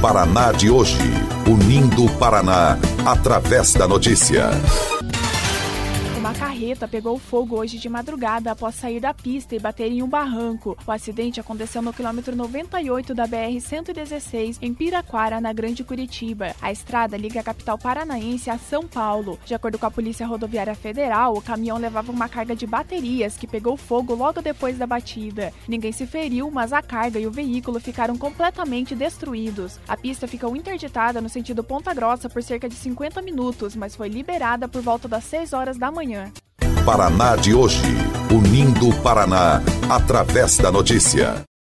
Paraná de hoje, unindo o Paraná através da notícia. Uma carreta pegou fogo hoje de madrugada após sair da pista e bater em um barranco. O acidente aconteceu no quilômetro 98 da BR-116, em Piraquara, na Grande Curitiba. A estrada liga a capital paranaense a São Paulo. De acordo com a Polícia Rodoviária Federal, o caminhão levava uma carga de baterias que pegou fogo logo depois da batida. Ninguém se feriu, mas a carga e o veículo ficaram completamente destruídos. A pista ficou interditada no sentido Ponta Grossa por cerca de 50 minutos, mas foi liberada por volta das 6 horas da manhã. Paraná de hoje, unindo o Paraná através da notícia.